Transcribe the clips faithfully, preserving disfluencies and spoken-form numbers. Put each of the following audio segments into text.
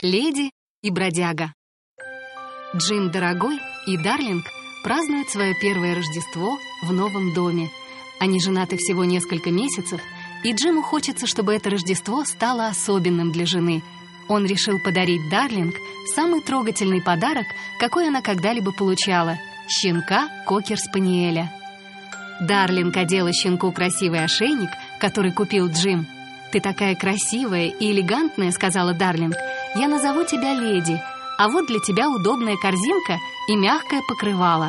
Леди и бродяга. Джим дорогой и Дарлинг празднуют свое первое Рождество в новом доме. Они женаты всего несколько месяцев, и Джиму хочется, чтобы это Рождество стало особенным для жены. Он решил подарить Дарлинг самый трогательный подарок, какой она когда-либо получала — щенка кокер-спаниеля. Дарлинг одела щенку красивый ошейник, который купил Джим. «Ты такая красивая и элегантная», — сказала Дарлинг. «Я назову тебя Леди, а вот для тебя удобная корзинка и мягкое покрывало».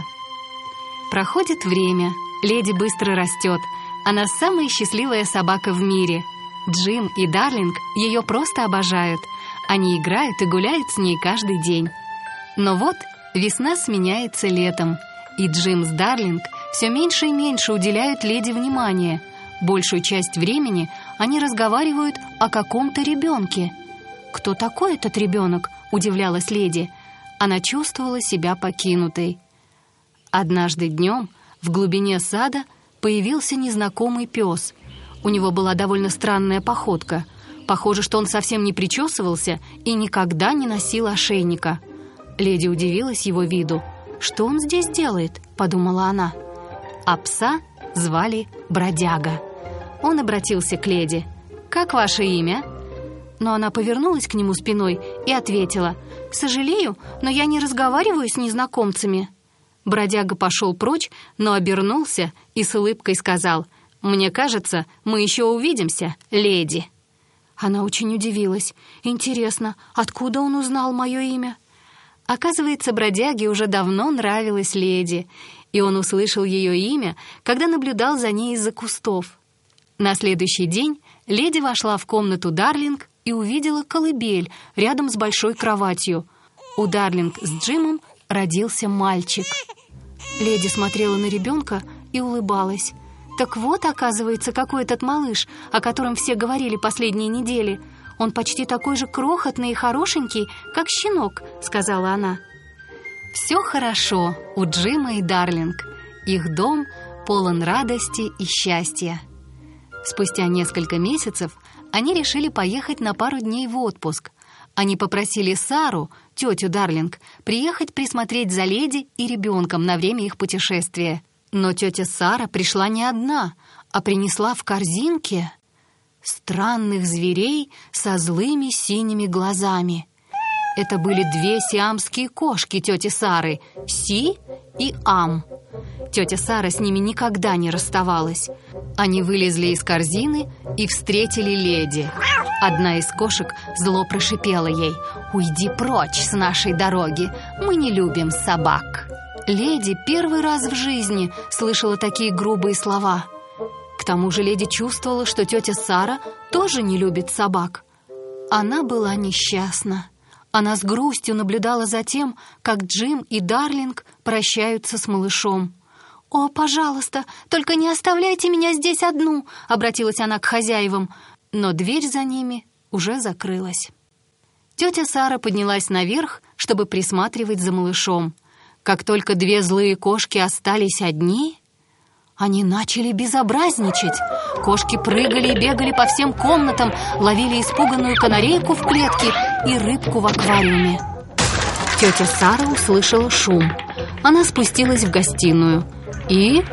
Проходит время. Леди быстро растет. Она самая счастливая собака в мире. Джим и Дарлинг ее просто обожают. Они играют и гуляют с ней каждый день. Но вот весна сменяется летом, и Джим с Дарлинг все меньше и меньше уделяют Леди внимания. Большую часть времени они разговаривают о каком-то ребенке. «Кто такой этот ребенок?» — удивлялась Леди. Она чувствовала себя покинутой. Однажды днем в глубине сада появился незнакомый пес. У него была довольно странная походка. Похоже, что он совсем не причесывался и никогда не носил ошейника. Леди удивилась его виду. «Что он здесь делает?» — подумала она. А пса звали Бродяга. Он обратился к Леди. «Как ваше имя?» Но она повернулась к нему спиной и ответила: «Сожалею, но я не разговариваю с незнакомцами». Бродяга пошел прочь, но обернулся и с улыбкой сказал: «Мне кажется, мы еще увидимся, леди». Она очень удивилась. Интересно, откуда он узнал мое имя? Оказывается, бродяге уже давно нравилась Леди, и он услышал ее имя, когда наблюдал за ней из-за кустов. На следующий день Леди вошла в комнату Дарлинг и увидела колыбель рядом с большой кроватью. У Дарлинг с Джимом родился мальчик. Леди смотрела на ребенка и улыбалась. «Так вот, оказывается, какой этот малыш, о котором все говорили последние недели. Он почти такой же крохотный и хорошенький, как щенок», — сказала она. Все хорошо у Джима и Дарлинг. Их дом полон радости и счастья. Спустя несколько месяцев они решили поехать на пару дней в отпуск. Они попросили Сару, тетю Дарлинг, приехать присмотреть за Леди и ребенком на время их путешествия. Но тетя Сара пришла не одна, а принесла в корзинке странных зверей со злыми синими глазами. Это были две сиамские кошки тети Сары — Си и Ам. Тетя Сара с ними никогда не расставалась. Они вылезли из корзины и встретили Леди. Одна из кошек зло прошипела ей: «Уйди прочь с нашей дороги, мы не любим собак». Леди первый раз в жизни слышала такие грубые слова. К тому же Леди чувствовала, что тетя Сара тоже не любит собак. Она была несчастна. Она с грустью наблюдала за тем, как Джим и Дарлинг прощаются с малышом. «О, пожалуйста, только не оставляйте меня здесь одну!» — обратилась она к хозяевам, но дверь за ними уже закрылась. Тетя Сара поднялась наверх, чтобы присматривать за малышом. Как только две злые кошки остались одни, они начали безобразничать. Кошки прыгали и бегали по всем комнатам, ловили испуганную канарейку в клетке и рыбку в аквариуме. Тетя Сара услышала шум. Она спустилась в гостиную и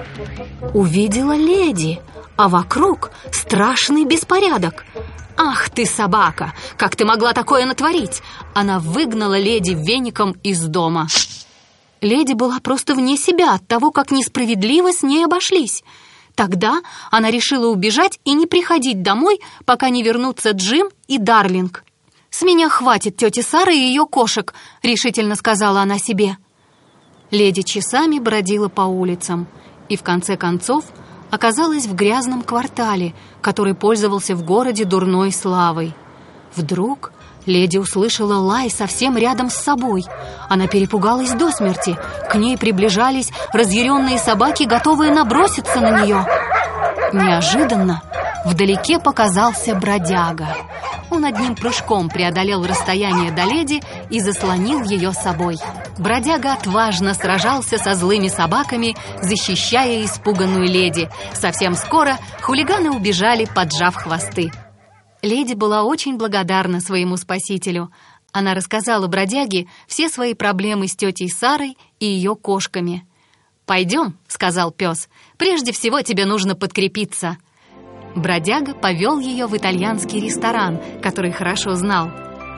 увидела Леди, а вокруг страшный беспорядок. «Ах ты, собака! Как ты могла такое натворить?» Она выгнала Леди веником из дома. Леди была просто вне себя от того, как несправедливо с ней обошлись. Тогда она решила убежать и не приходить домой, пока не вернутся Джим и Дарлинг. «С меня хватит тети Сары и ее кошек», — решительно сказала она себе. Леди часами бродила по улицам и в конце концов оказалась в грязном квартале, который пользовался в городе дурной славой. Вдруг Леди услышала лай совсем рядом с собой. Она перепугалась до смерти. К ней приближались разъяренные собаки, готовые наброситься на нее. Неожиданно вдалеке показался бродяга. Он одним прыжком преодолел расстояние до Леди и заслонил ее собой. Бродяга отважно сражался со злыми собаками, защищая испуганную Леди. Совсем скоро хулиганы убежали, поджав хвосты. Леди была очень благодарна своему спасителю. Она рассказала бродяге все свои проблемы с тетей Сарой и ее кошками. «Пойдем», — сказал пес, — «прежде всего тебе нужно подкрепиться». Бродяга повел ее в итальянский ресторан, который хорошо знал.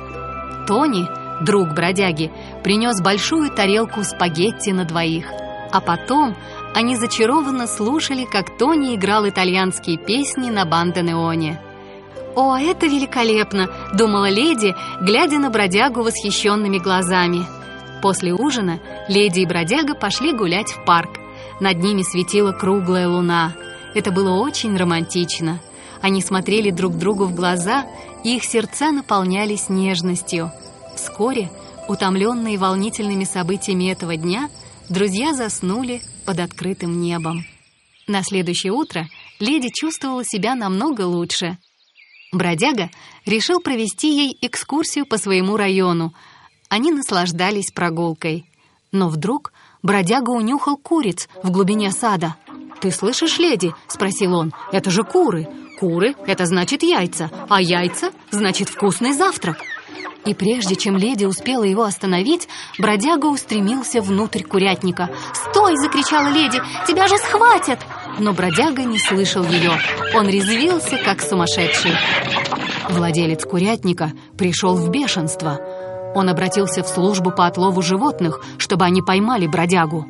Тони, друг бродяги, принес большую тарелку спагетти на двоих. А потом они зачарованно слушали, как Тони играл итальянские песни на банденеоне. «О, это великолепно!» — думала леди, глядя на бродягу восхищенными глазами. После ужина леди и бродяга пошли гулять в парк. Над ними светила круглая луна. Это было очень романтично. Они смотрели друг другу в глаза, и их сердца наполнялись нежностью. Вскоре, утомленные волнительными событиями этого дня, друзья заснули под открытым небом. На следующее утро леди чувствовала себя намного лучше. Бродяга решил провести ей экскурсию по своему району. Они наслаждались прогулкой. Но вдруг бродяга унюхал куриц в глубине сада. «Ты слышишь, леди?» — спросил он. «Это же куры. Куры — это значит яйца, а яйца — значит вкусный завтрак». И прежде чем леди успела его остановить, бродяга устремился внутрь курятника. «Стой!» — закричала леди. «Тебя же схватят!» Но бродяга не слышал ее. Он резвился, как сумасшедший. Владелец курятника пришел в бешенство. Он обратился в службу по отлову животных, чтобы они поймали бродягу.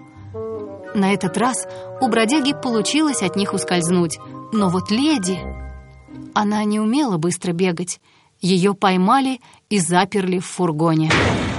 На этот раз у бродяги получилось от них ускользнуть. Но вот леди... Она не умела быстро бегать. Ее поймали и заперли в фургоне.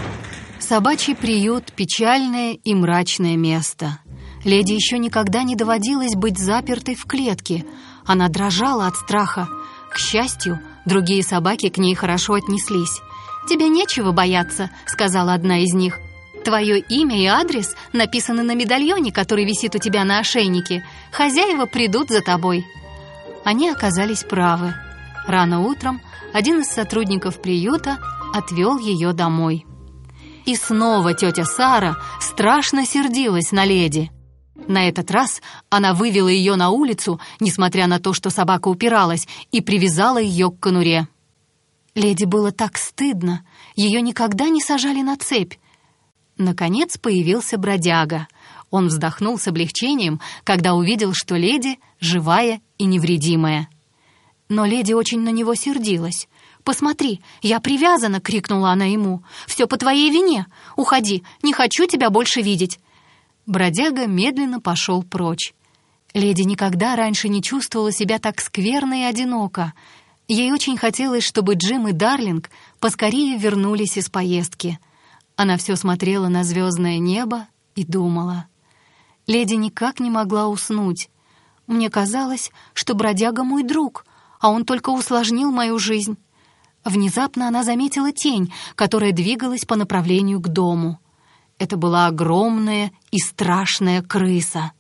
Собачий приют — печальное и мрачное место. Леди еще никогда не доводилось быть запертой в клетке. Она дрожала от страха. К счастью, другие собаки к ней хорошо отнеслись. «Тебе нечего бояться», — сказала одна из них. «Твое имя и адрес написаны на медальоне, который висит у тебя на ошейнике. Хозяева придут за тобой». Они оказались правы. Рано утром один из сотрудников приюта отвел ее домой. И снова тетя Сара страшно сердилась на леди. На этот раз она вывела ее на улицу, несмотря на то, что собака упиралась, и привязала ее к конуре. Леди было так стыдно, ее никогда не сажали на цепь. Наконец появился бродяга. Он вздохнул с облегчением, когда увидел, что леди живая и невредимая. Но леди очень на него сердилась. «Посмотри, я привязана!» — крикнула она ему. «Все по твоей вине! Уходи, не хочу тебя больше видеть!» Бродяга медленно пошел прочь. Леди никогда раньше не чувствовала себя так скверно и одиноко. Ей очень хотелось, чтобы Джим и Дарлинг поскорее вернулись из поездки. Она все смотрела на звездное небо и думала. Леди никак не могла уснуть. Мне казалось, что бродяга мой друг, а он только усложнил мою жизнь. Внезапно она заметила тень, которая двигалась по направлению к дому. Это была огромная и страшная крыса.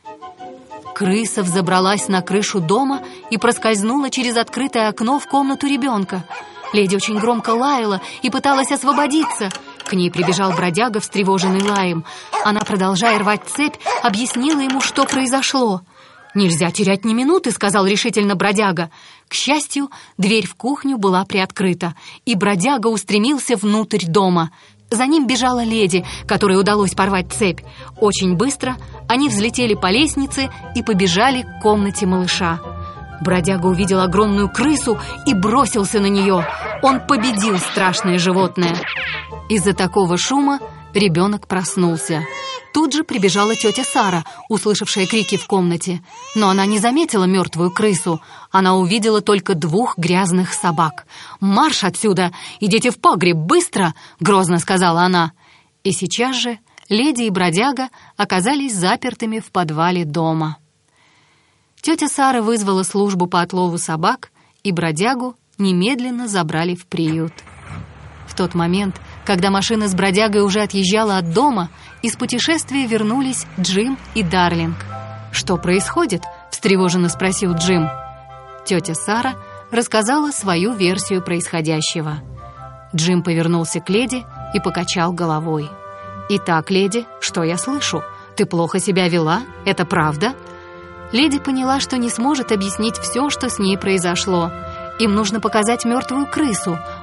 Крыса взобралась на крышу дома и проскользнула через открытое окно в комнату ребенка. Леди очень громко лаяла и пыталась освободиться. К ней прибежал бродяга, встревоженный лаем. Она, продолжая рвать цепь, объяснила ему, что произошло. «Нельзя терять ни минуты», — сказал решительно бродяга. К счастью, дверь в кухню была приоткрыта, и бродяга устремился внутрь дома. За ним бежала леди, которой удалось порвать цепь. Очень быстро они взлетели по лестнице и побежали к комнате малыша. Бродяга увидел огромную крысу и бросился на нее. Он победил страшное животное. Из-за такого шума ребенок проснулся. Тут же прибежала тетя Сара, услышавшая крики в комнате. Но она не заметила мертвую крысу. Она увидела только двух грязных собак. «Марш отсюда! Идите в погреб, быстро!» — грозно сказала она. И сейчас же леди и бродяга оказались запертыми в подвале дома. Тетя Сара вызвала службу по отлову собак, и бродягу немедленно забрали в приют. В тот момент, когда машина с бродягой уже отъезжала от дома, из путешествия вернулись Джим и Дарлинг. «Что происходит?» — встревоженно спросил Джим. Тетя Сара рассказала свою версию происходящего. Джим повернулся к леди и покачал головой. «Итак, леди, что я слышу? Ты плохо себя вела? Это правда?» Леди поняла, что не сможет объяснить все, что с ней произошло. Им нужно показать мертвую крысу.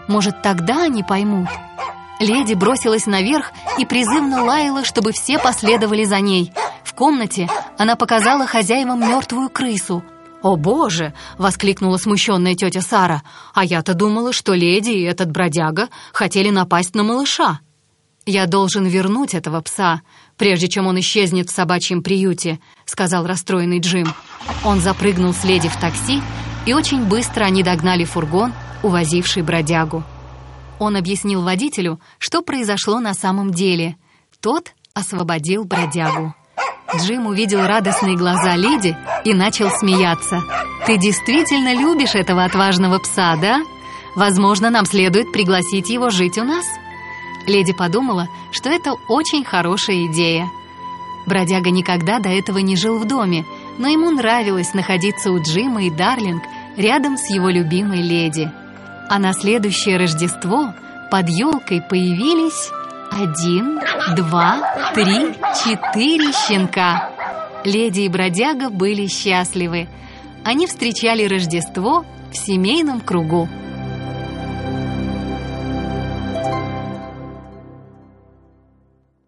Может, тогда они поймут? Леди бросилась наверх и призывно лаяла, чтобы все последовали за ней. В комнате она показала хозяевам мертвую крысу. «О, Боже!» — воскликнула смущенная тетя Сара. «А я-то думала, что леди и этот бродяга хотели напасть на малыша». «Я должен вернуть этого пса, прежде чем он исчезнет в собачьем приюте», — сказал расстроенный Джим. Он запрыгнул с леди в такси, и очень быстро они догнали фургон, увозивший бродягу. Он объяснил водителю, что произошло на самом деле. Тот освободил бродягу. Джим увидел радостные глаза леди и начал смеяться. «Ты действительно любишь этого отважного пса, да? Возможно, нам следует пригласить его жить у нас?» Леди подумала, что это очень хорошая идея. Бродяга никогда до этого не жил в доме, но ему нравилось находиться у Джима и Дарлинг рядом с его любимой леди. А на следующее Рождество под елкой появились один, два, три, четыре щенка. Леди и бродяга были счастливы. Они встречали Рождество в семейном кругу.